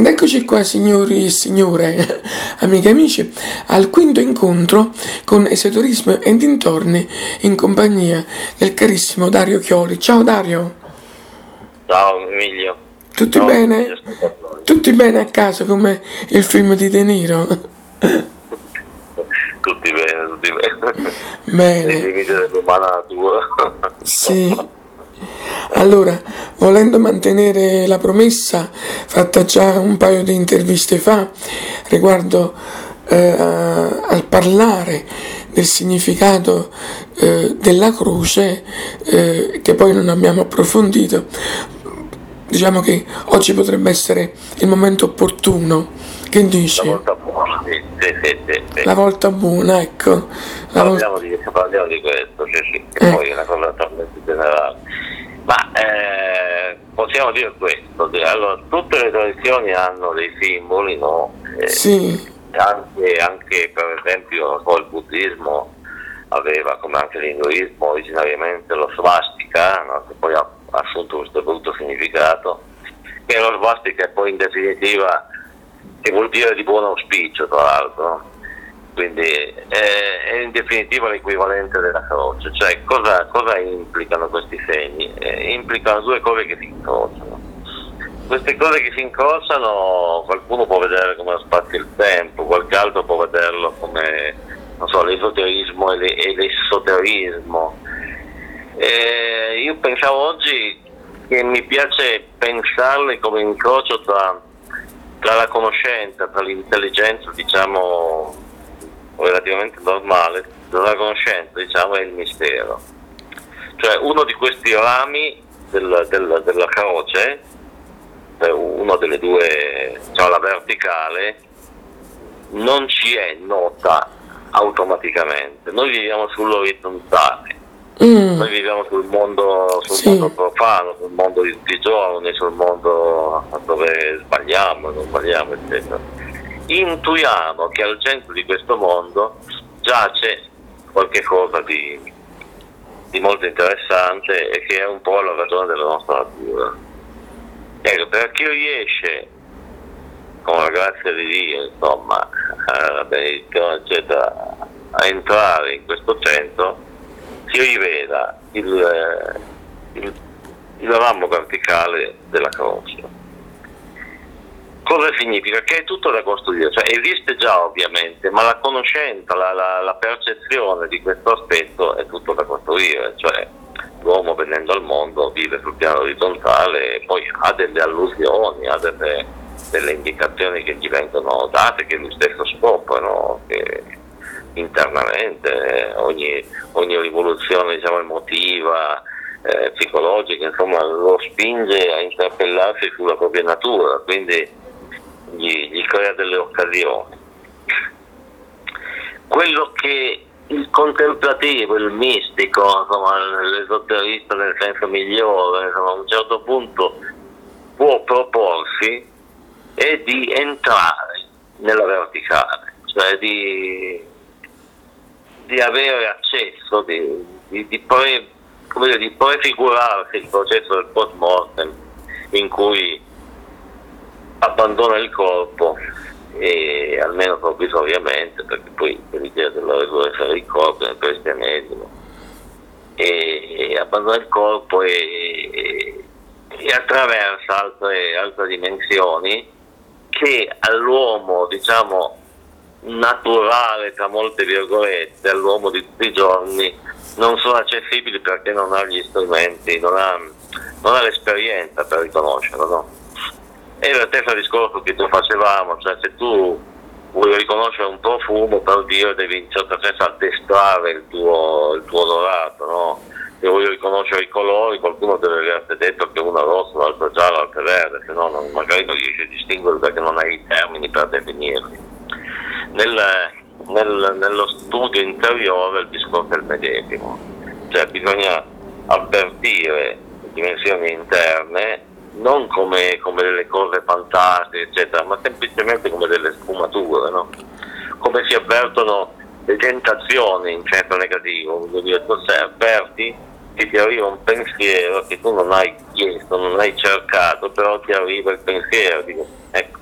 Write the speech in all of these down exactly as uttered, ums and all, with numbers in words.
Ed eccoci qua, signori e signore, amiche e amici, al quinto incontro con Esoterismo e dintorni in compagnia del carissimo Dario Chioli. Ciao Dario. Ciao Emilio. Tutti Ciao, bene? Tutti bene a casa come il film di De Niro? Tutti bene, tutti bene. Bene. Nei limiti dell'umana natura. Sì. Allora, volendo mantenere la promessa fatta già un paio di interviste fa riguardo eh, al parlare del significato eh, della croce, eh, che poi non abbiamo approfondito, diciamo che oggi potrebbe essere il momento opportuno. Che dici? La volta buona, sì, sì, sì, sì, sì. La volta buona, ecco. La vol- Parliamo, di, parliamo di questo, sì, sì, che Eh. poi è una cosa talmente generale. Ma eh, possiamo dire questo, che, allora, tutte le tradizioni hanno dei simboli, no? Eh, Sì, anche, anche per esempio poi il buddismo aveva, come anche l'induismo, originariamente lo svastika, no? Che poi ha assunto questo brutto significato, che lo svastika è poi in definitiva, che vuol dire di buon auspicio tra l'altro, no? Quindi eh, è in definitiva l'equivalente della croce. Cioè cosa, cosa implicano questi segni? Eh, implicano due cose che si incrociano. Queste cose che si incrociano qualcuno può vedere come lo spazio e il tempo, qualche altro può vederlo come, non so, l'esoterismo e, le, e l'esoterismo. Eh, io pensavo oggi che mi piace pensarle come incrocio tra, tra la conoscenza, tra l'intelligenza, diciamo, relativamente normale, tra la conoscenza, diciamo, e il mistero. Cioè uno di questi rami del, del, della croce, una delle due, diciamo la verticale, non ci è nota automaticamente. Noi viviamo sull'orizzontale, mm, noi viviamo sul mondo, sul Sì. mondo profano, sul mondo di tutti i giorni, sul mondo dove sbagliamo, non sbagliamo, eccetera. Intuiamo che al centro di questo mondo giace qualche cosa di, di molto interessante e che è un po' la ragione della nostra natura. Ecco, per chi riesce, con la grazia di Dio, insomma, la benedizione, eccetera, a entrare in questo centro, si rivela il, il, il ramo verticale della croce. Cosa significa? Che è tutto da costruire, cioè esiste già ovviamente, ma la conoscenza, la, la, la percezione di questo aspetto è tutto da costruire, cioè l'uomo venendo al mondo vive sul piano orizzontale e poi ha delle allusioni, ha delle, delle indicazioni che gli vengono date, che lui stesso scopre, no? Che internamente ogni, ogni rivoluzione, diciamo, emotiva, eh, psicologica, insomma, lo spinge a interpellarsi sulla propria natura, quindi Gli, gli crea delle occasioni. Quello che il contemplativo, il mistico, insomma, l'esoterista nel senso migliore, insomma, a un certo punto può proporsi è di entrare nella verticale, cioè di, di avere accesso, di, di, di, pre, come dire, di prefigurarsi il processo del post mortem, in cui abbandona il corpo, e almeno provvisoriamente, perché poi l'idea della resurrezione del corpo nel cristianesimo, e, e abbandona il corpo e, e attraversa altre, altre dimensioni che all'uomo, diciamo, naturale, tra molte virgolette, all'uomo di tutti i giorni non sono accessibili perché non ha gli strumenti, non ha, non ha l'esperienza per riconoscerlo, no? È lo stesso discorso che tu facevamo, cioè se tu vuoi riconoscere un profumo, per dire, devi in certo senso addestrare il tuo, il tuo odorato, no? Se vuoi riconoscere i colori, qualcuno deve averti detto che uno è rosso, l'altro è giallo, l'altro è verde, se no non, magari non riesci a distinguere perché non hai i termini per definirli. Nel, nel, nello studio interiore il discorso è il medesimo, cioè bisogna avvertire le dimensioni interne non come, come delle cose fantastiche, eccetera, ma semplicemente come delle sfumature, no? Come si avvertono le tentazioni in senso negativo, vuol dire, tu se avverti che ti arriva un pensiero che tu non hai chiesto, non hai cercato, però ti arriva il pensiero, dico, ecco,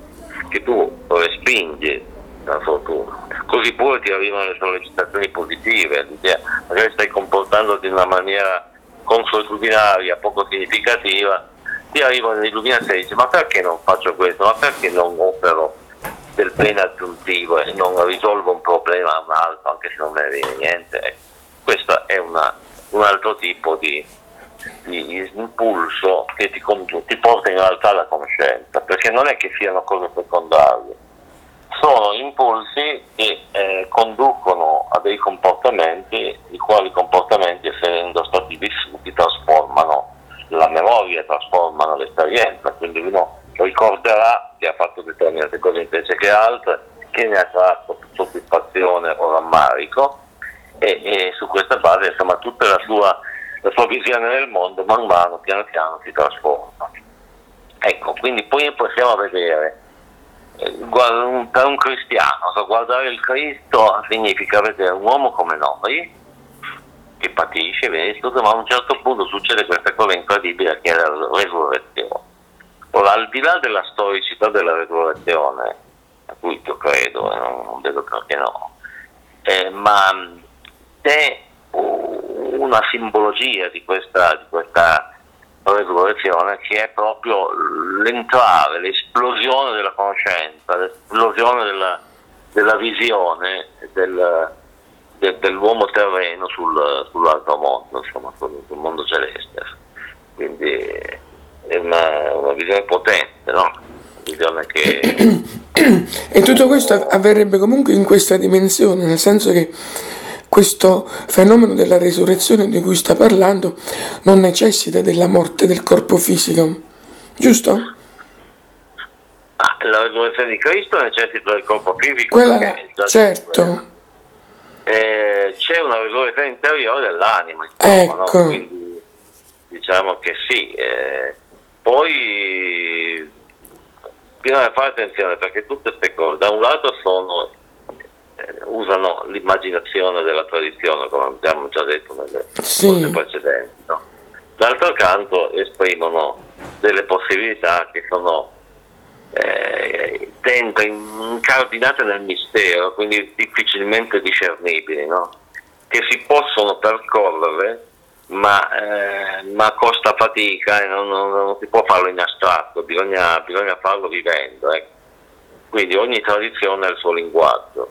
che tu respingi la fortuna. Così pure ti arrivano le sollecitazioni positive, magari stai comportandoti in una maniera consuetudinaria, poco significativa, ti arrivano l'illuminazione e dici ma perché non faccio questo, ma perché non opero del bene aggiuntivo e non risolvo un problema a un altro, anche se non me ne viene niente. Questo è una, un altro tipo di, di impulso che ti, ti porta in realtà alla conoscenza, perché non è che siano cose secondarie, sono impulsi che eh, conducono a dei comportamenti, i quali comportamenti, essendo stati vissuti, trasformano la memoria, trasformano l'esperienza, quindi uno ricorderà che ha fatto determinate cose invece che altre, che ne ha tratto soddisfazione o rammarico, e, e su questa base insomma tutta la sua, la sua visione del mondo man mano, piano piano si trasforma. Ecco, quindi poi possiamo vedere, eh, per un cristiano, so, guardare il Cristo significa vedere un uomo come noi, che patisce, viene distrutto, ma a un certo punto succede questa cosa incredibile che è la resurrezione. Ora, al di là della storicità della resurrezione, a cui io credo, eh, non vedo perché no, eh, ma c'è una simbologia di questa, di questa resurrezione che è proprio l'entrare, l'esplosione della conoscenza, l'esplosione della, della visione del, de, dell'uomo terreno sul, sull'altro mondo, insomma, sul, sul mondo celeste. Quindi è una, una visione potente, no? Una visione che... E tutto questo avverrebbe comunque in questa dimensione, nel senso che questo fenomeno della resurrezione di cui sta parlando non necessita della morte del corpo fisico, giusto? Ah, la resurrezione di Cristo necessita del corpo fisico. Quella, perché, certo. Eh, c'è una resurrezione interiore dell'anima, insomma, ecco. No? Quindi diciamo che sì. Eh, poi bisogna fare attenzione, perché tutte queste cose da un lato sono eh, usano l'immaginazione della tradizione, come abbiamo già detto nelle sì. cose precedenti, no? D'altro canto esprimono delle possibilità che sono eh, dentro, incardinate nel mistero, quindi difficilmente discernibili, no? Che si possono percorrere, ma, eh, ma costa fatica e non, non, non si può farlo in astratto, bisogna, bisogna farlo vivendo, eh. Quindi ogni tradizione ha il suo linguaggio.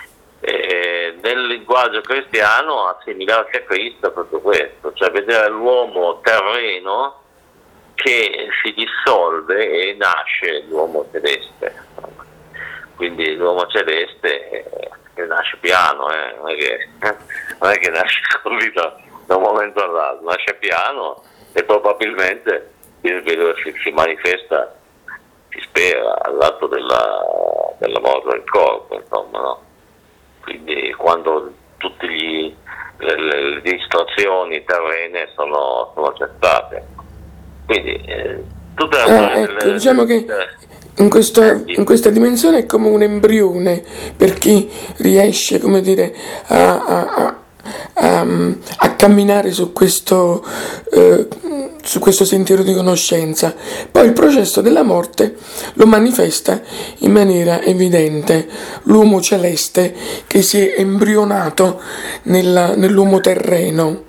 E nel linguaggio cristiano assimilarsi a Cristo è proprio questo, cioè vedere l'uomo terreno che si dissolve e nasce l'uomo celeste. Quindi l'uomo celeste eh, che nasce piano, eh, non, è che, non è che nasce così da, da un momento all'altro, nasce piano e probabilmente si, si manifesta, si spera, all'atto della, della morte del corpo, insomma, no? Quindi quando tutte le, le distrazioni terrene sono, sono accettate. Quindi eh, tutte le, ah, ecco, le, diciamo le, che in, questo, in questa dimensione è come un embrione per chi riesce, come dire, a, a, a, a camminare su questo, eh, su questo sentiero di conoscenza. Poi il processo della morte lo manifesta in maniera evidente l'uomo celeste che si è embrionato nella, nell'uomo terreno.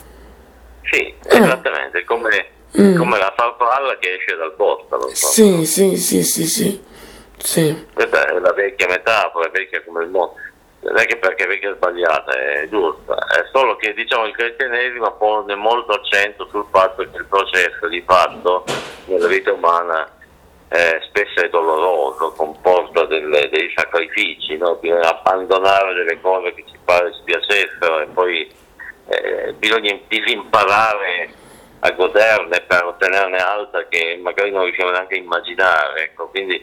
Sì, esattamente, come, mm. come la farfalla che esce dal bosco. Sì, sì, sì, sì, sì, sì. Questa è la vecchia metafora, è vecchia come il mondo. Non è che perché è vecchia sbagliata, è giusta, è solo che diciamo il cristianesimo pone molto accento sul fatto che il processo di fatto nella vita umana eh, spesso è doloroso, comporta delle, dei sacrifici, no? Bisogna abbandonare delle cose che ci pare ci piacessero e poi eh, bisogna disimparare a goderne per ottenerne altre che magari non riusciamo neanche a immaginare, ecco. Quindi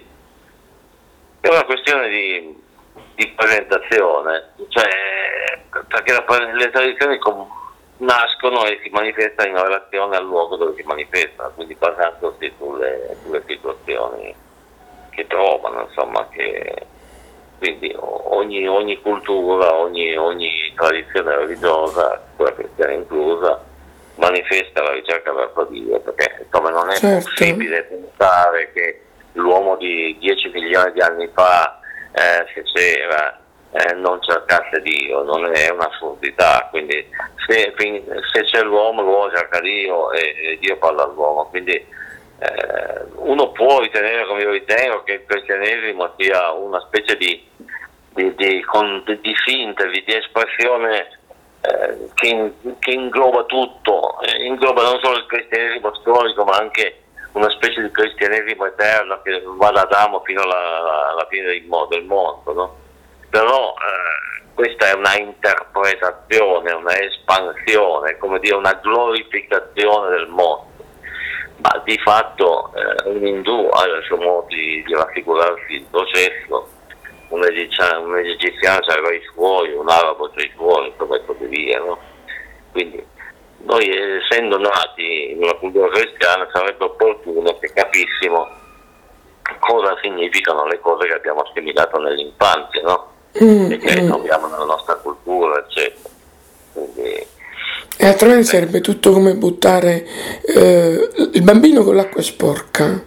è una questione di di presentazione, cioè perché la, le tradizioni com- nascono e si manifestano in relazione al luogo dove si manifestano, quindi basandosi sulle, sulle situazioni che trovano, insomma, che quindi ogni, ogni cultura, ogni, ogni tradizione religiosa, quella cristiana inclusa, manifesta la ricerca verso Dio, perché insomma non è certo. possibile pensare che l'uomo di dieci milioni di anni fa, eh, se c'era, eh, non cercasse Dio, non è un'assurdità, quindi se, se c'è l'uomo, l'uomo cerca Dio e, e Dio parla all'uomo, quindi eh, uno può ritenere, come io ritengo, che il cristianesimo sia una specie di, di, di, di, di sintesi, di espressione eh, che, in, che ingloba tutto, eh, ingloba non solo il cristianesimo storico ma anche una specie di cristianesimo eterno che va da Adamo fino alla, alla fine del mondo, del mondo, no? Però eh, questa è una interpretazione, una espansione, come dire una glorificazione del mondo, ma di fatto eh, un indù ha il suo modo di, di raffigurarsi il processo, un egiziano, un egiziano aveva i suoi, un arabo ha i suoi, e così via, no? Quindi noi, essendo nati in una cultura cristiana, sarebbe opportuno che capissimo cosa significano le cose che abbiamo assimilato nell'infanzia, no? Mm, e che mm. troviamo nella nostra cultura, eccetera. Quindi, e attraverserebbe tutto come buttare eh, il bambino con l'acqua sporca.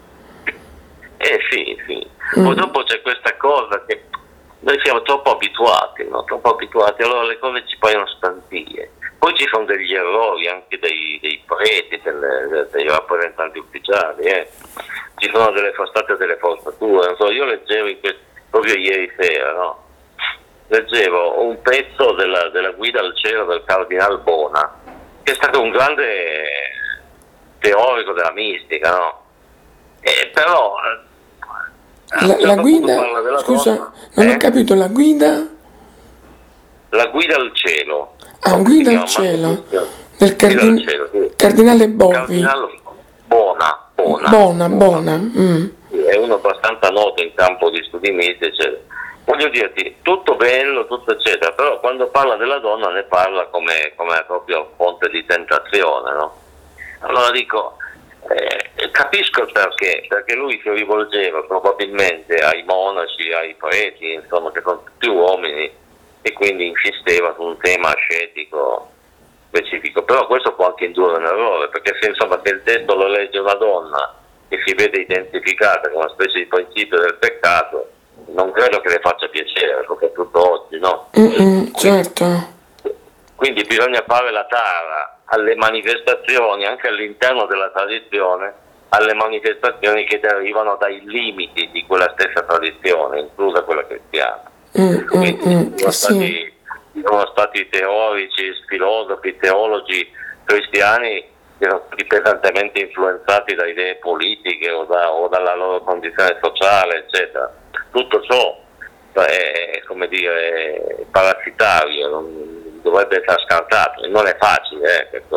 Eh sì, sì. Mm. Poi dopo c'è questa cosa che noi siamo troppo abituati, no? Troppo abituati, allora le cose ci paiono stantie. Poi ci sono degli errori anche dei, dei preti, delle, dei rappresentanti ufficiali, eh. Ci sono delle frastate e delle forzature. Non so, io leggevo in questo, proprio ieri sera, no? Leggevo un pezzo della, della guida al cielo del Cardinal Bona, che è stato un grande teorico della mistica, no? E però la, la guida, scusa, donna, non eh? ho capito, la guida? La guida al cielo. Ah, guida al cielo del cardin- cielo, sì. Cardinale Bovi. Cardinale Bona. Bona, Bona. Bona. Mm. È uno abbastanza noto in campo di studi mistici. Voglio dirti, tutto bello, tutto eccetera, però quando parla della donna ne parla come, come proprio fonte di tentazione, no? Allora dico, eh, capisco il perché, perché lui si rivolgeva probabilmente ai monaci, ai preti, insomma, che sono tutti uomini, e quindi insisteva su un tema ascetico specifico, però questo può anche indurre un errore, perché se insomma se il testo lo legge una donna e si vede identificata con una specie di principio del peccato, non credo che le faccia piacere, soprattutto oggi, no? Mm-mm, certo. Quindi, quindi bisogna fare la tara alle manifestazioni, anche all'interno della tradizione, alle manifestazioni che derivano dai limiti di quella stessa tradizione, inclusa quella cristiana. Mm, Quindi mm, sono, sì. stati, sono stati teorici, filosofi, teologi cristiani che sono stati pesantemente influenzati da idee politiche o, da, o dalla loro condizione sociale, eccetera. Tutto ciò è, come dire, parassitario, non dovrebbe essere scartato, e non è facile, eh,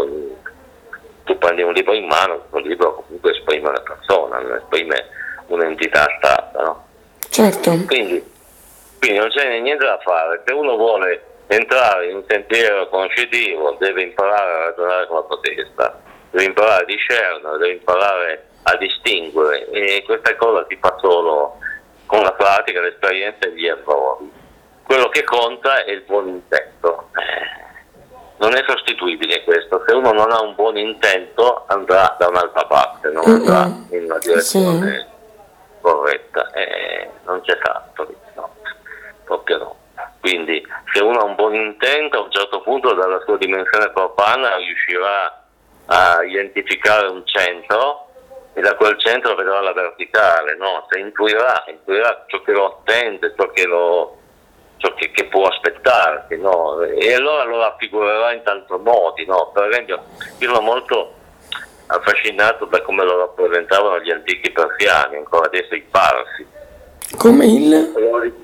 tu prendi un libro in mano, questo libro comunque esprime una persona, non esprime un'entità astratta, no? Certo. Quindi Quindi non c'è niente da fare, se uno vuole entrare in un sentiero conoscitivo deve imparare a ragionare con la protesta, deve imparare a discernere, deve imparare a distinguere, e questa cosa si fa solo con la pratica, l'esperienza e gli errori. Quello che conta è il buon intento, eh, non è sostituibile questo, se uno non ha un buon intento andrà da un'altra parte, non andrà in una direzione sì. corretta, eh, non c'è fatto. Proprio no. Quindi se uno ha un buon intento, a un certo punto dalla sua dimensione profana riuscirà a identificare un centro e da quel centro vedrà la verticale, no? Se intuirà, intuirà ciò che lo attende, ciò che lo ciò che, che può aspettarsi, no? E allora lo raffigurerà in tanti modi, no? Per esempio, io sono molto affascinato da come lo rappresentavano gli antichi persiani, ancora adesso i parsi. Come il?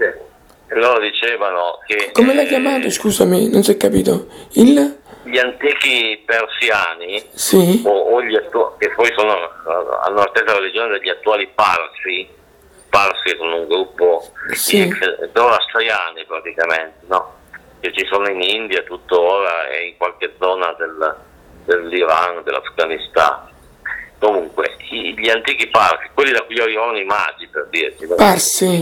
E loro dicevano che... Come l'hai chiamato? Scusami, non si è capito. Il? Gli antichi persiani, sì. o, o gli attu- che poi sono, hanno la stessa religione degli attuali parsi, parsi sono un gruppo sì. di zoroastriani praticamente, no? Che ci sono in India tuttora e in qualche zona del, dell'Iran, dell'Afghanistan. Comunque, gli antichi parsi, quelli da cui arrivavano i magi, per dirti, no? Parsi.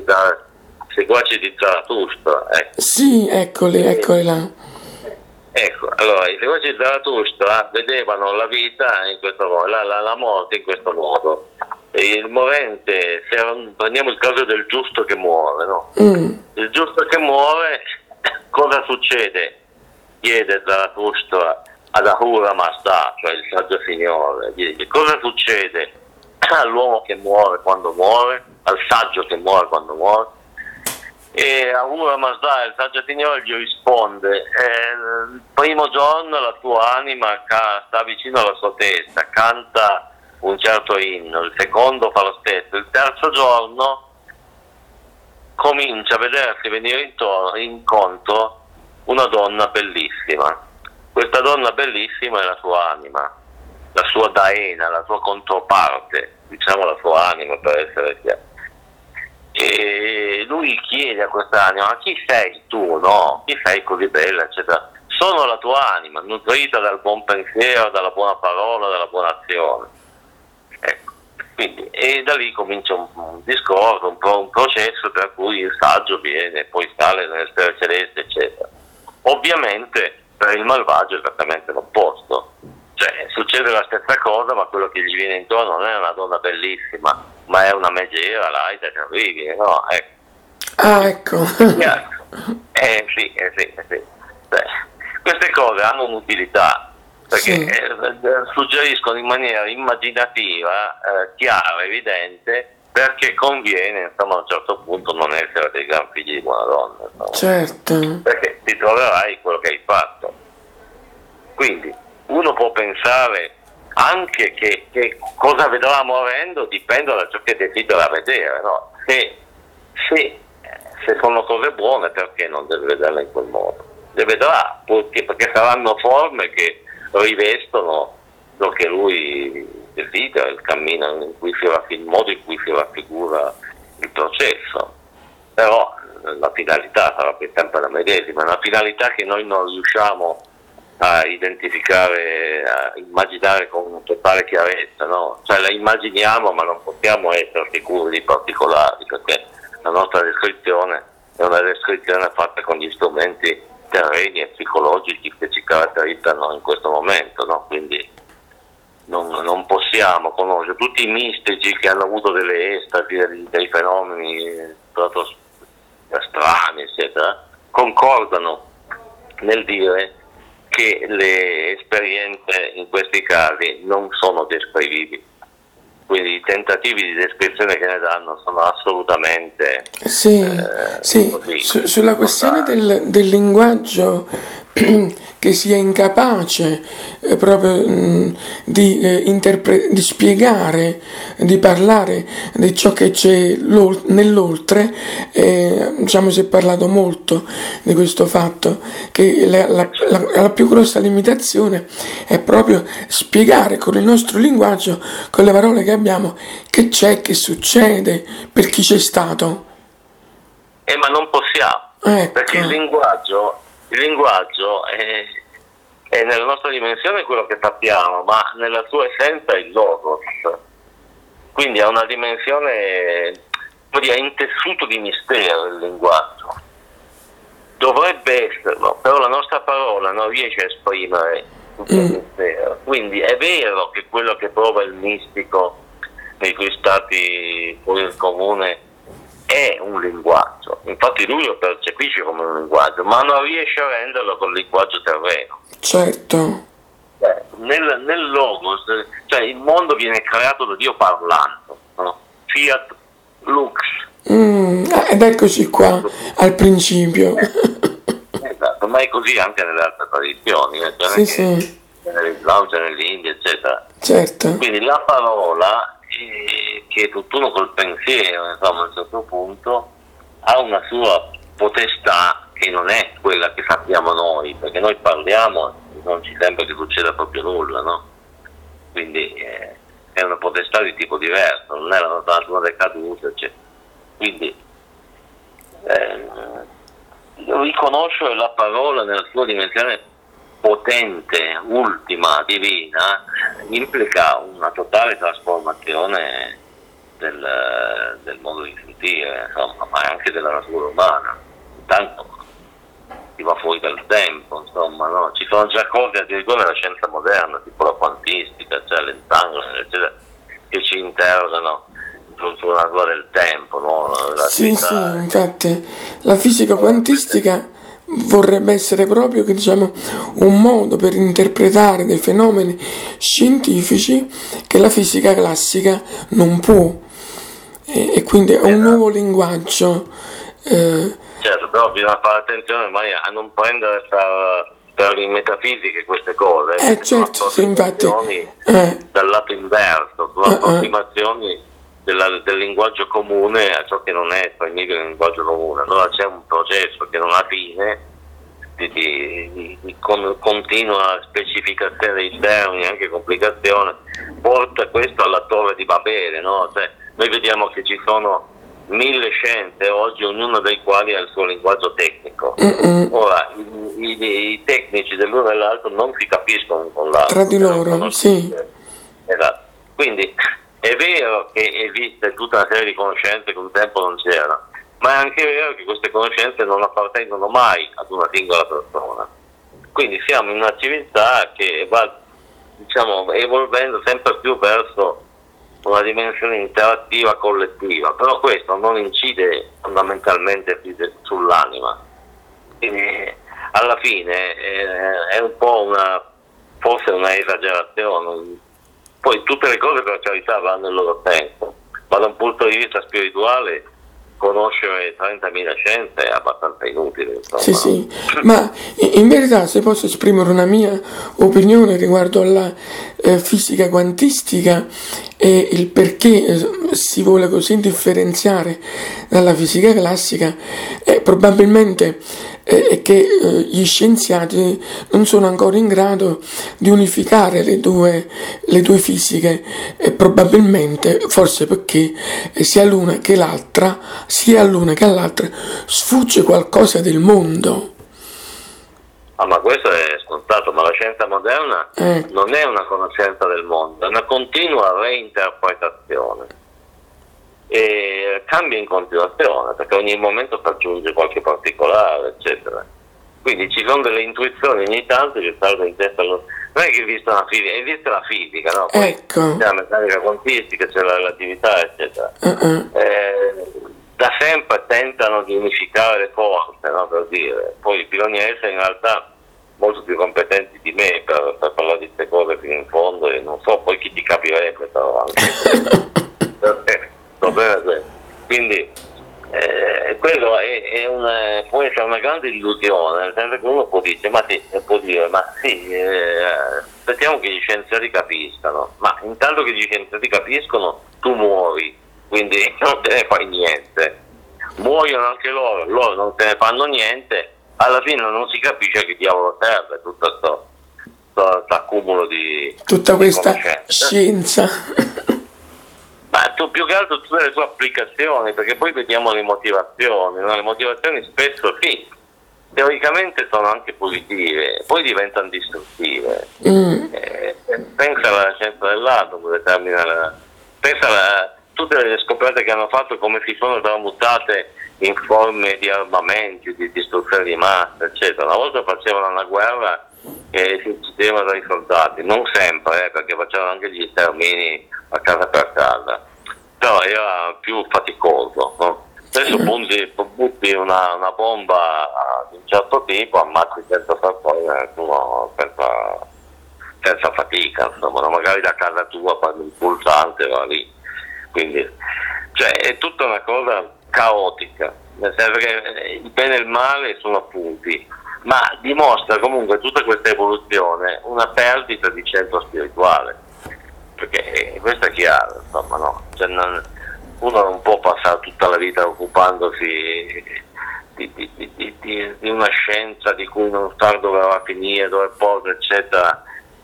Seguaci di Zarathustra, ecco. Sì, eccoli, eccoli là. Ecco, allora i seguaci di Zarathustra vedevano la vita in questo modo, la, la, la morte in questo modo. il morente, se prendiamo il caso del giusto che muore, no? Mm. Il giusto che muore, cosa succede? Chiede Zarathustra ad Ahura Mazda, cioè il saggio signore, dice, cosa succede all'uomo che muore quando muore, al saggio che muore quando muore? E Ahura Mazda, il saggio signore, gli risponde, eh, il primo giorno la tua anima ca- sta vicino alla sua testa, canta un certo inno, il secondo fa lo stesso, il terzo giorno comincia a vedersi venire intorno, incontro una donna bellissima. Questa donna bellissima è la sua anima, la sua daena, la sua controparte, diciamo la sua anima per essere chiaro. E lui chiede a quest'anima, ma chi sei tu, no? Chi sei così bella, eccetera? Sono la tua anima, nutrita dal buon pensiero, dalla buona parola, dalla buona azione. Ecco, quindi, e da lì comincia un, un discorso, un, pro, un processo per cui il saggio viene, poi sale nelle sfere celesti, eccetera. Ovviamente per il malvagio è esattamente l'opposto, cioè succede la stessa cosa, ma quello che gli viene intorno non è una donna bellissima, ma è una megera, laida, terribile, no? Ecco. Ah, ecco. Eh sì, eh sì, eh sì. Beh, queste cose hanno un'utilità, perché Sì. eh, suggeriscono in maniera immaginativa, eh, chiara, evidente, perché conviene, insomma, a un certo punto non essere dei gran figli di buona donna, insomma. Certo. Perché ti troverai quello che hai fatto. Quindi uno può pensare anche che, che cosa vedrà morendo dipende da ciò che desidera vedere, no? Se, se, se sono cose buone, perché non deve vederle in quel modo? Le vedrà, perché, perché saranno forme che rivestono lo che lui desidera, il cammino in cui si raffigura, il modo in cui si raffigura il processo. Però la finalità sarà sempre la medesima, una finalità che noi non riusciamo a identificare, a immaginare con totale chiarezza, no? Cioè la immaginiamo, ma non possiamo essere sicuri di particolari, perché la nostra descrizione è una descrizione fatta con gli strumenti terreni e psicologici che ci caratterizzano in questo momento, no? Quindi non, non possiamo conoscere tutti i mistici che hanno avuto delle estasi, dei, dei fenomeni proprio strani, eccetera, concordano nel dire che le esperienze in questi casi non sono descrivibili, quindi i tentativi di descrizione che ne danno sono assolutamente Sì, eh, sì. così, Su- sulla questione del, del linguaggio che sia incapace eh, proprio mh, di, eh, interpre- di spiegare, di parlare di ciò che c'è l'ol- nell'oltre, eh, diciamo si è parlato molto di questo fatto, che la, la- la- la più grossa limitazione è proprio spiegare con il nostro linguaggio, con le parole che abbiamo, che c'è, che succede, per chi c'è stato. Eh, ma non possiamo, Ecco. perché il linguaggio, il linguaggio è, è nella nostra dimensione quello che sappiamo, ma nella sua essenza è il logos, quindi ha una dimensione, come dire, è intessuto di mistero il linguaggio, dovrebbe esserlo, però la nostra parola non riesce a esprimere tutto il mistero, quindi è vero che quello che prova il mistico nei cui stati fuori il comune è un linguaggio, infatti lui lo percepisce come un linguaggio, ma non riesce a renderlo col linguaggio terreno. Certo. Eh, nel, nel logos, cioè il mondo viene creato da Dio parlando, no? Fiat lux. Mm, ed eccoci qua al principio. Esatto, ma è così anche nelle altre tradizioni, eh? Cioè Sì, che sì, nell'Islam, c'è nell'India, eccetera. certo. Quindi la parola, eh, che è tutt'uno col pensiero, insomma, a un certo punto, ha una sua potestà che non è quella che sappiamo noi, perché noi parliamo e non ci sembra che succeda proprio nulla, no? Quindi eh, è una potestà di tipo diverso, non è la nostra natura decaduta, eccetera. Quindi eh, riconoscere la parola nella sua dimensione potente, ultima, divina, implica una totale trasformazione del, del modo di sentire, insomma, ma anche della natura umana. Intanto si va fuori dal tempo, insomma, no? Ci sono già cose addirittura nella scienza moderna, tipo la quantistica, cioè l'entanglement, eccetera, che ci interrogano su, sulla natura del tempo, no? Sì, sì, infatti la fisica quantistica vorrebbe essere proprio che, diciamo, un modo per interpretare dei fenomeni scientifici che la fisica classica non può, e, e quindi è un nuovo linguaggio. Eh, certo, però bisogna fare attenzione mai a non prendere per, per le metafisiche queste cose, eh certo, sì, infatti, eh, dal lato inverso, sono eh, approssimazioni della, del linguaggio comune a ciò che non è esprimibile nel linguaggio comune. Allora c'è un processo che non ha fine di, di, di, di con, continua specificazione dei termini, anche complicazione, porta questo alla torre di Babele, no? Cioè, noi vediamo che ci sono mille scienze oggi, ognuna dei quali ha il suo linguaggio tecnico. Mm-mm. Ora i, i, i tecnici dell'uno e dell'altro non si capiscono con l'altro tra di loro, sì. Esatto. Quindi è vero che esiste tutta una serie di conoscenze che un tempo non c'era, ma è anche vero che queste conoscenze non appartengono mai ad una singola persona. Quindi siamo in una civiltà che va, diciamo, evolvendo sempre più verso una dimensione interattiva collettiva, però questo non incide fondamentalmente sull'anima. Quindi alla fine eh, è un po' una, forse una esagerazione. Poi tutte le cose, per carità, vanno nel loro tempo, ma da un punto di vista spirituale conoscere trentamila scienze è abbastanza inutile, insomma. Sì, sì, ma in verità, se posso esprimere una mia opinione riguardo alla eh, fisica quantistica e il perché eh, si vuole così differenziare dalla fisica classica, è probabilmente eh, è che eh, gli scienziati non sono ancora in grado di unificare le due, le due fisiche, e probabilmente, forse perché eh, sia l'una che l'altra, sia all'una che all'altra sfugge qualcosa del mondo. Ah, ma questo è scontato, ma la scienza moderna Eh. non è una conoscenza del mondo, è una continua reinterpretazione e cambia in continuazione, perché ogni momento si aggiunge qualche particolare, eccetera. Quindi ci sono delle intuizioni ogni tanto che salgono in testa. Non è che hai visto la fisica, hai visto la fisica, no? Poi Ecco. c'è la meccanica quantistica, c'è la relatività, eccetera. Uh-uh. Eh, da sempre tentano di unificare le forze, no, per dire. Poi bisogna essere in realtà molto più competenti di me per, per parlare di queste cose fino in fondo, e non so poi chi ti capirebbe, però anche quindi eh, quello è, è una, può essere una grande illusione, nel senso che uno può dire, ma sì, può dire, ma sì, eh, aspettiamo che gli scienziati capiscano, ma intanto che gli scienziati capiscono tu muori, quindi non te ne fai niente, muoiono anche loro, loro non te ne fanno niente, alla fine non si capisce che diavolo serve tutto questo, questo accumulo di tutta di questa conoscenze. scienza. Ma tu, più che altro tutte le sue applicazioni, perché poi vediamo le motivazioni, no? Le motivazioni spesso sì, teoricamente sono anche positive, poi diventano distruttive. Mm. Eh, pensa alla scienza dell'atomo, determina la, pensa a tutte le scoperte che hanno fatto, come si sono tramutate in forme di armamenti, di distruzione di massa, eccetera. Una volta facevano una guerra e si uccidevano dai soldati, non sempre, eh, perché facevano anche gli stermini a casa per casa, però era più faticoso, no? Adesso butti, butti una, una bomba di un certo tipo, ammazzi senza far poi nessuno, senza, senza fatica, insomma, no? Magari da casa tua prendi il pulsante, va lì. Quindi, cioè, è tutta una cosa caotica, nel senso che il bene e il male sono appunti, ma dimostra comunque tutta questa evoluzione una perdita di centro spirituale, perché questo è chiaro, insomma, no? Cioè, non, uno non può passare tutta la vita occupandosi di, di, di, di, di una scienza di cui non sa dove va a finire, dove porta, eccetera,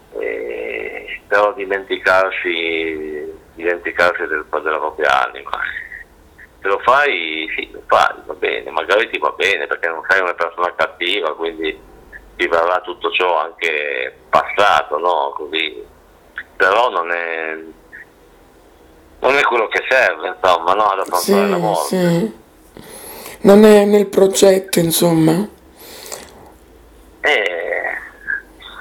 e, però dimenticarsi, dimenticarsi del, della propria anima. Se lo fai, sì, lo fai, va bene, magari ti va bene perché non sei una persona cattiva, quindi ti verrà tutto ciò anche passato, no? Così. Però non è non è quello che serve, insomma, no? Ad affrontare Sì, la morte. sì. Non è nel progetto, insomma. Eh,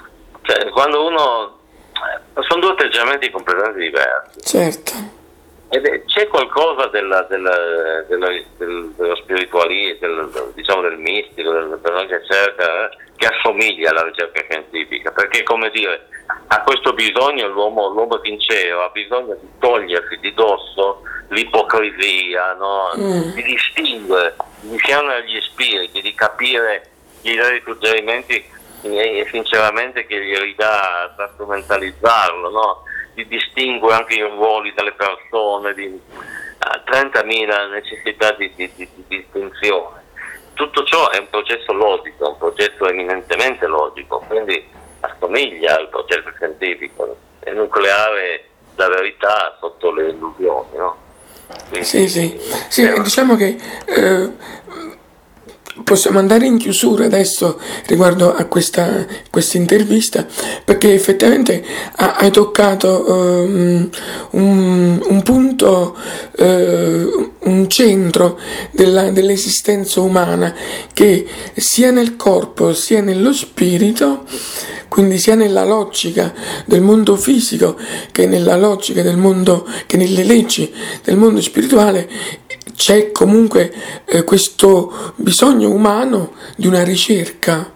cioè, quando uno... sono due atteggiamenti completamente diversi. Certo. ed è, c'è qualcosa della, della, della, del, dello spiritualismo, del, diciamo del mistico, del, della ricerca, eh, che assomiglia alla ricerca scientifica, perché come dire, ha questo bisogno l'uomo, l'uomo sincero, ha bisogno di togliersi di dosso l'ipocrisia, no? Mm. Di distinguere, di discernere gli spiriti, di capire, gli dare i suggerimenti e sinceramente che gli ridà da strumentalizzarlo, no? Di distinguere anche i ruoli delle persone, di uh, trentamila necessità di, di, di, di distinzione. Tutto ciò è un processo logico, un processo eminentemente logico, quindi assomiglia al processo scientifico, è nucleare la verità sotto le illusioni, no? Quindi, Sì, sì, sì, diciamo che eh, possiamo andare in chiusura adesso riguardo a questa questa intervista, perché effettivamente ha- hai toccato ehm, un, un punto, eh, un centro della- dell'esistenza umana, che sia nel corpo sia nello spirito, quindi sia nella logica del mondo fisico che nella logica del mondo, che nelle leggi del mondo spirituale, c'è comunque eh, questo bisogno umano di una ricerca.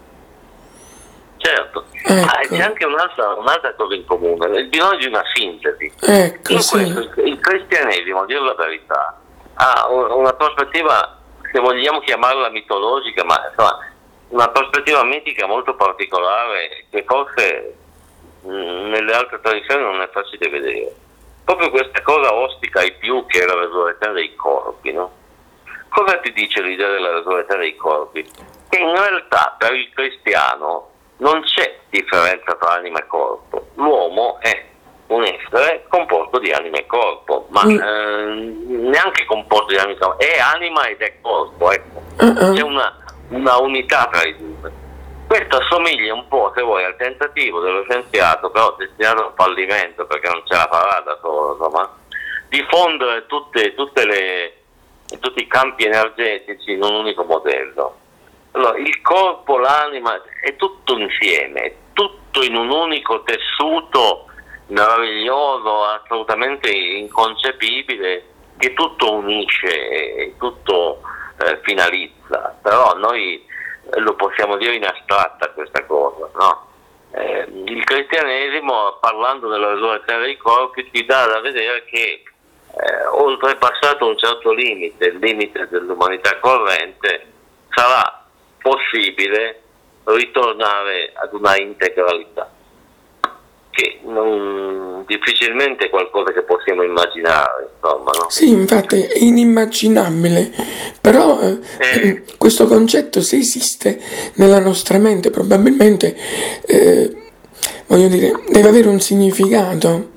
certo. Ecco. Ah, e c'è anche un'altra, un'altra cosa in comune, il bisogno di una sintesi. Ecco, In sì. questo, il cristianesimo, a dire la verità, ha un- una prospettiva, se vogliamo chiamarla mitologica, ma insomma, una prospettiva mitica molto particolare che forse mh, nelle altre tradizioni non è facile vedere. Proprio questa cosa ostica ai più, che è la resurrezione dei corpi, no? Cosa ti dice l'idea della resurrezione dei corpi? Che in realtà per il cristiano non c'è differenza tra anima e corpo. L'uomo è un essere composto di anima e corpo, ma Mm. eh, neanche composto di anima e corpo, è anima ed è corpo, ecco. Uh-uh. C'è una, una unità tra i due. Questo assomiglia un po', se vuoi, al tentativo dello scienziato, però destinato al fallimento perché non ce la farà da solo, insomma, di fondere tutte, tutte le, tutti i campi energetici in un unico modello. Allora, il corpo, l'anima, è tutto insieme, è tutto in un unico tessuto meraviglioso, assolutamente inconcepibile, che tutto unisce e tutto eh, finalizza. Però noi eh, lo possiamo dire in astratta questa cosa, no? Eh, il cristianesimo, parlando della resurrezione dei corpi, ti dà da vedere che eh, oltrepassato un certo limite, il limite dell'umanità corrente, sarà possibile ritornare ad una integralità, che non, difficilmente è qualcosa che possiamo immaginare, insomma, no? Sì, infatti è inimmaginabile, però eh, Eh. questo concetto, se esiste nella nostra mente, probabilmente, eh, voglio dire, deve avere un significato.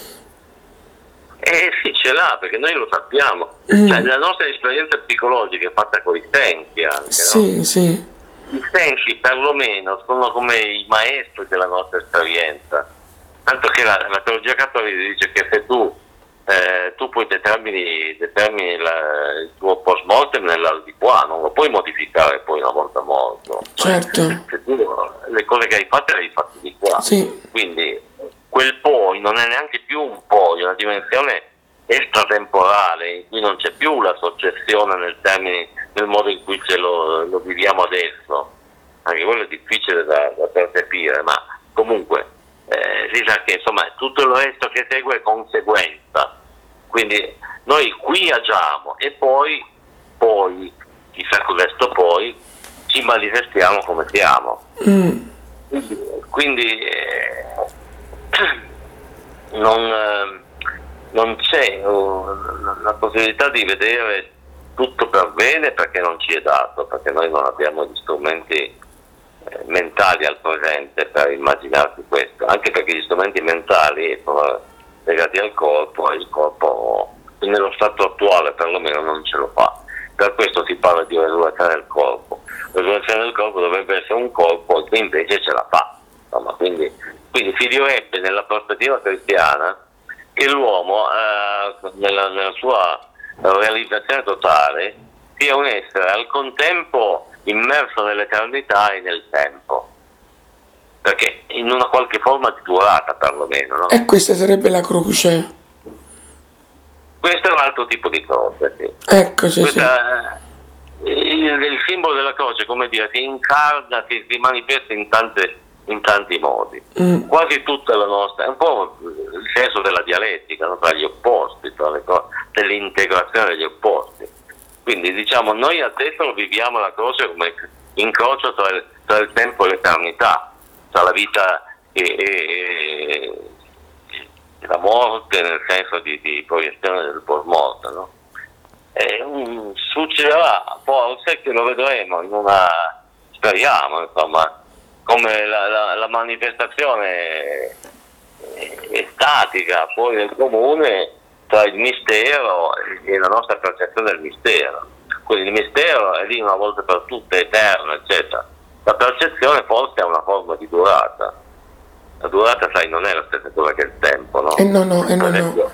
Eh sì, ce l'ha, perché noi lo sappiamo. Mm. Cioè, la nostra esperienza psicologica è fatta con i sensi anche, Sì, no? sì, I sensi perlomeno sono come i maestri della nostra esperienza, tanto che la, la teologia cattolica dice che se tu eh, tu poi determini, determini la, il tuo post mortem nell'al di qua, non lo puoi modificare poi una volta morto. certo, Se tu le cose che hai fatte le hai fatte di qua, sì, quindi quel poi non è neanche più un poi, è una dimensione extratemporale in cui non c'è più la soggezione nel termine, nel modo in cui ce lo, lo viviamo adesso. Anche quello è difficile da, da percepire, ma comunque eh, si sa che insomma tutto il resto che segue è conseguenza. Quindi noi qui agiamo e poi, poi chissà questo poi, ci manifestiamo come siamo. mm, Quindi, quindi eh, non, eh, non c'è uh, la possibilità di vedere tutto per bene, perché non ci è dato, perché noi non abbiamo gli strumenti eh, mentali al presente per immaginarsi questo, anche perché gli strumenti mentali sono legati al corpo e il corpo nello stato attuale perlomeno non ce lo fa. Per questo si parla di resurrezione del corpo. La resurrezione del corpo dovrebbe essere un corpo che invece ce la fa. Insomma, quindi, quindi si direbbe nella prospettiva cristiana che l'uomo eh, nella, nella sua realizzazione totale sia un essere al contempo immerso nell'eternità e nel tempo, perché in una qualche forma di durata perlomeno, no? e questa sarebbe la croce. Questo è un altro tipo di croce, sì. Ecco, sì, Questa, sì. Il, il simbolo della croce, come dire, si incarna, si, si manifesta in, tante, in tanti modi. Mm. Quasi tutta la nostra, è un po' il senso della dialettica, no? Tra gli opposti, tra le cose, dell'integrazione degli opposti. Quindi diciamo, noi adesso viviamo la croce come incrocio tra il, tra il tempo e l'eternità, tra la vita e, e, e la morte, nel senso di, di proiezione del post-morte, no? E, um, succederà, forse che lo vedremo in una, speriamo, insomma, come la, la, la manifestazione estatica poi del comune tra il mistero e la nostra percezione del mistero. Quindi il mistero è lì una volta per tutte, eterno, eccetera. La percezione forse ha una forma di durata. La durata, sai, non è la stessa cosa che il tempo, no? E no, no, e no, no.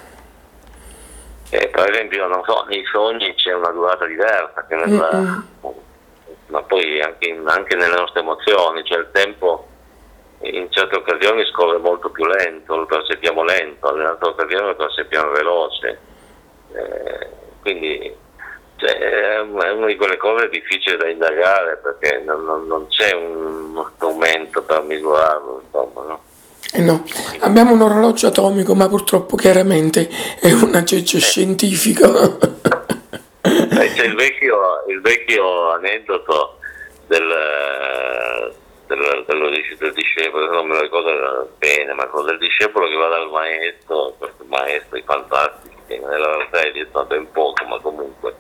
Eh, per esempio, non so, nei sogni c'è una durata diversa che nella, ma poi anche, in, anche nelle nostre emozioni, cioè il tempo in certe occasioni scorre molto più lento, lo percepiamo lento, in altre occasioni lo percepiamo veloce, eh, quindi cioè, è una di quelle cose difficili da indagare perché non, non, non c'è uno strumento per misurarlo, insomma, no? Eh no, abbiamo un orologio atomico, ma purtroppo chiaramente è un aggeggio eh. scientifico. C'è il vecchio, il vecchio aneddoto del, del, del, del discepolo, non me lo ricordo bene, ma del discepolo che va dal maestro, questo maestro di fantastici, che nella realtà è diventato ben poco, ma comunque,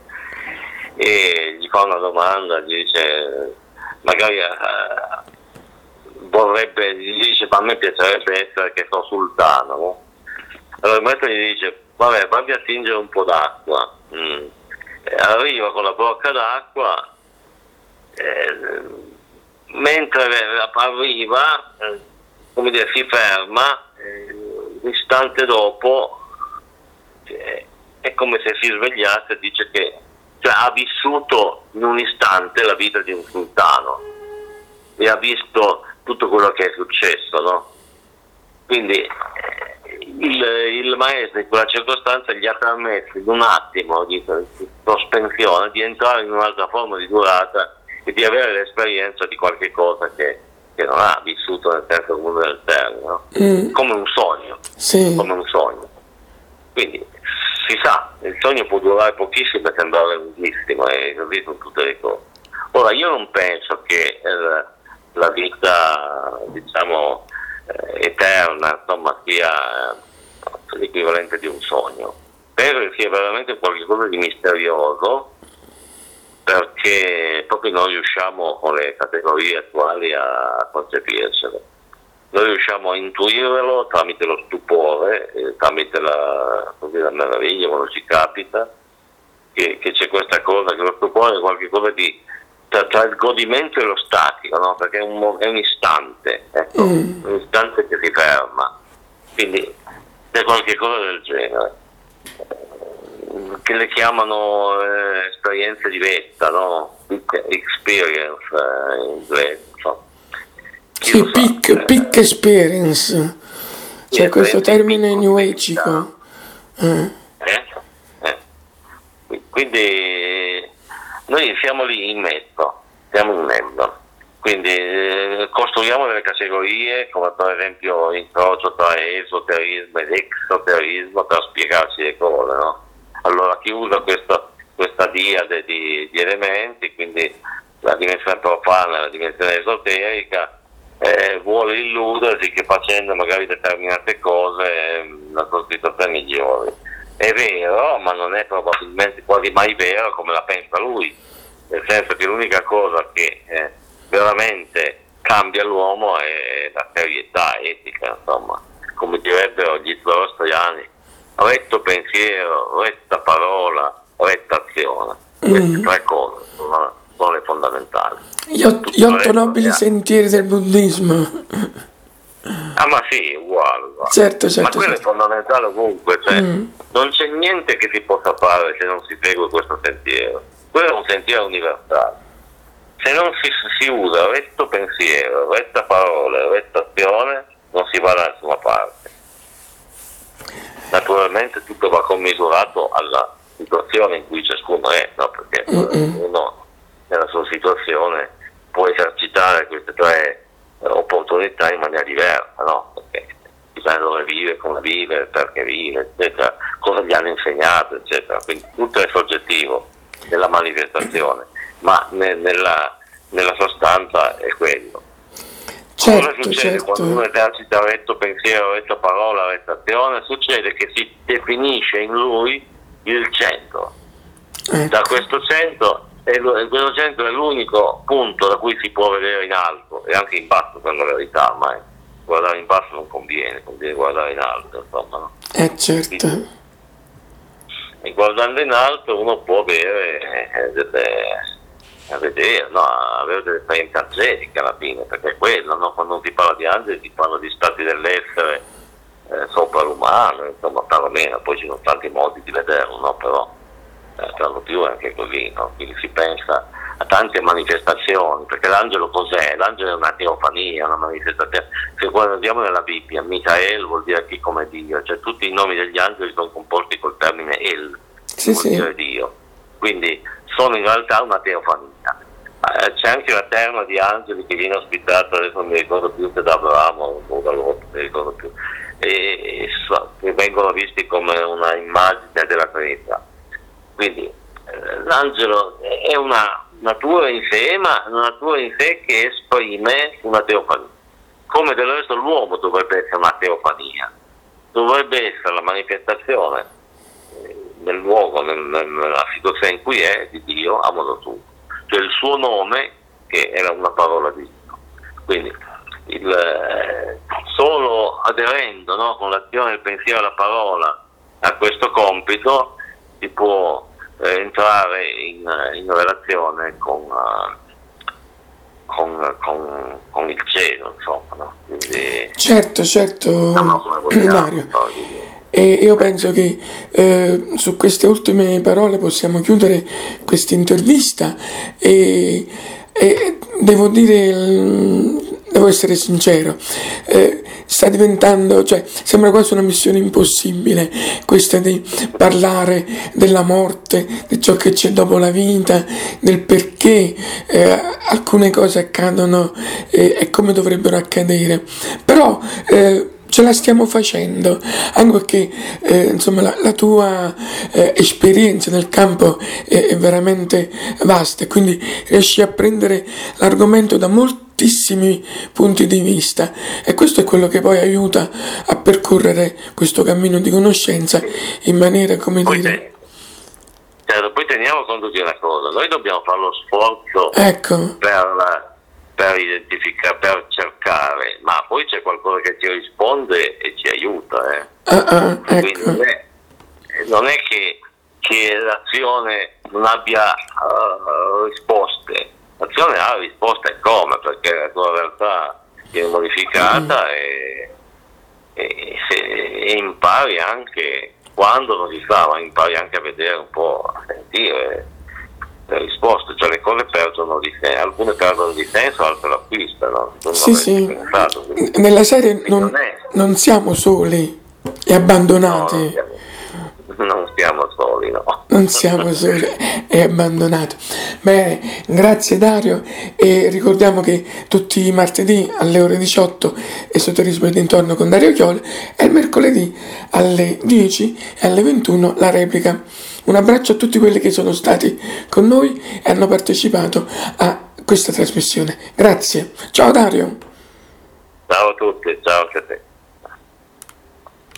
e gli fa una domanda, gli dice, magari eh, vorrebbe, gli dice, ma a me piacerebbe essere, che so, sultano, no? Allora il maestro gli dice, vabbè, fammi attingere un po' d'acqua. Mm. Arriva con la brocca d'acqua, eh, mentre arriva, eh, come dire, si ferma, eh, l'istante dopo eh, è come se si svegliasse e dice che, cioè, ha vissuto in un istante la vita di un sultano e ha visto tutto quello che è successo, no? Quindi il, il maestro in quella circostanza gli ha permesso in un attimo di, di sospensione di entrare in un'altra forma di durata e di avere l'esperienza di qualche cosa che, che non ha vissuto nel senso comune del termine, no? Mm. Come un sogno, sì. Come un sogno. Quindi si sa, il sogno può durare pochissimo e sembrare lunghissimo, e così sono tutte le cose. Ora, io non penso che eh, la vita, diciamo, eh, eterna, insomma, sia eh, l'equivalente di un sogno. Penso che sia veramente qualcosa di misterioso, perché proprio non riusciamo con le categorie attuali a concepircelo. Noi riusciamo a intuirlo tramite lo stupore, eh, tramite la, così, la meraviglia quando ci capita, che, che c'è questa cosa, che lo stupore è qualcosa di tra, tra il godimento e lo statico, no? Perché è un, è un istante, ecco, mm. un istante che si ferma. Quindi c'è qualche cosa del genere, che le chiamano eh, esperienze di vetta, no? Experience eh, in inglese. Sì, peak, peak experience, c'è questo termine new ageico. Eh. Eh? Eh. Quindi noi siamo lì in mezzo, siamo in mezzo, quindi eh, costruiamo delle categorie come per esempio l'incrocio tra esoterismo ed exoterismo per spiegarci le cose, no? Allora chi usa questa, questa diade di, di elementi, quindi la dimensione profana e la dimensione esoterica, Eh, vuole illudersi che facendo magari determinate cose eh, la sostituzione migliore. È vero, ma non è probabilmente quasi mai vero come la pensa lui, nel senso che l'unica cosa che eh, veramente cambia l'uomo è la serietà etica, insomma, come direbbero gli zoroastriani, retto pensiero, retta parola, retta azione. Queste tre cose sono, sono le fondamentali. Gli, ot- gli otto nobili sentieri del buddismo. Ah, ma sì, uguale, uguale. Certo, certo, ma quello certo. è fondamentale ovunque, cioè mm. non c'è niente che si possa fare se non si segue questo sentiero. Quello è un sentiero universale. Se non si, si usa retto pensiero, retta parola, retta azione, non si va da nessuna parte. naturalmente tutto va commisurato alla situazione in cui ciascuno è, no? Perché mm-hmm. uno nella sua situazione può esercitare queste tre eh, opportunità in maniera diversa, no? Perché dipende dove vive, come vive, perché vive, eccetera, cosa gli hanno insegnato, eccetera. Quindi tutto è soggettivo nella manifestazione, ma ne, nella, nella sostanza è quello. Certo, cosa succede certo. quando uno esercita retto pensiero, retto parola, retta azione? Succede che si definisce in lui il centro. Ecco. Da questo centro, e questo centro è l'unico punto da cui si può vedere in alto e anche in basso, per la verità, ormai guardare in basso non conviene, conviene guardare in alto, insomma, no? Eh certo. Quindi, e guardando in alto uno può avere eh, delle, a vedere, no, avere delle esperienze angeliche alla fine, perché è quello, no? Quando non si parla di angeli si parla di stati dell'essere eh, sopralumano, insomma, perlomeno, poi ci sono tanti modi di vederlo, no? Però eh, per lo più è anche così, no? Quindi si pensa a tante manifestazioni, perché l'angelo cos'è? L'angelo è una teofania, una manifestazione. Se quando andiamo nella Bibbia, Michael vuol dire chi come Dio, cioè tutti i nomi degli angeli sono composti col termine El, sì, vuol sì. dire Dio, quindi sono in realtà una teofania. Eh, c'è anche una terma di angeli che viene ospitata, adesso non mi ricordo più se da Abramo o da Lot, non mi ricordo più, e, e so, che vengono visti come una immagine della Trinità. Quindi eh, l'angelo è una natura in sé, ma una natura in sé che esprime una teofania. Come del resto l'uomo dovrebbe essere una teofania, dovrebbe essere la manifestazione nel luogo, nel, nella situazione in cui è, di Dio a modo suo, cioè il suo nome che era una parola di Dio. Quindi il, eh, solo aderendo, no, con l'azione del pensiero e la parola a questo compito si può eh, entrare in, in relazione con, uh, con, con, con il cielo, insomma, no? Quindi, certo, certo, no, no, come vogliamo, Dario. no? E io penso che eh, su queste ultime parole possiamo chiudere questa intervista e, e devo dire, devo essere sincero, eh, sta diventando, cioè sembra quasi una missione impossibile questa di parlare della morte, di ciò che c'è dopo la vita, del perché eh, alcune cose accadono eh, e come dovrebbero accadere, però eh, ce la stiamo facendo, anche perché eh, insomma la, la tua eh, esperienza nel campo è, è veramente vasta e quindi riesci a prendere l'argomento da moltissimi punti di vista e questo è quello che poi aiuta a percorrere questo cammino di conoscenza in maniera, come poi dire... Certo, poi teniamo conto di una cosa, noi dobbiamo fare lo sforzo ecco. per... per identificare, per cercare, ma poi c'è qualcosa che ci risponde e ci aiuta, eh. ah, ah, ecco. Quindi non è, non è che, che l'azione non abbia uh, risposte, l'azione ha risposte e come, perché la tua realtà viene modificata mm. e, e, se, e impari anche, quando non si sa, ma impari anche a vedere un po', a sentire le risposte, cioè le cose perdono di senso, alcune perdono di senso, altre lo acquistano. Sì, sì. Pensato, nella serie non, non, è... non siamo soli e abbandonati. No, non, siamo, non siamo soli, no. Non siamo soli e abbandonati. Bene, grazie Dario e ricordiamo che tutti i martedì alle ore diciotto Esoterismo e dintorno con Dario Chioli e il mercoledì alle dieci e alle ventuno la replica. Un abbraccio a tutti quelli che sono stati con noi e hanno partecipato a questa trasmissione. Grazie. Ciao Dario. Ciao a tutti, ciao a te.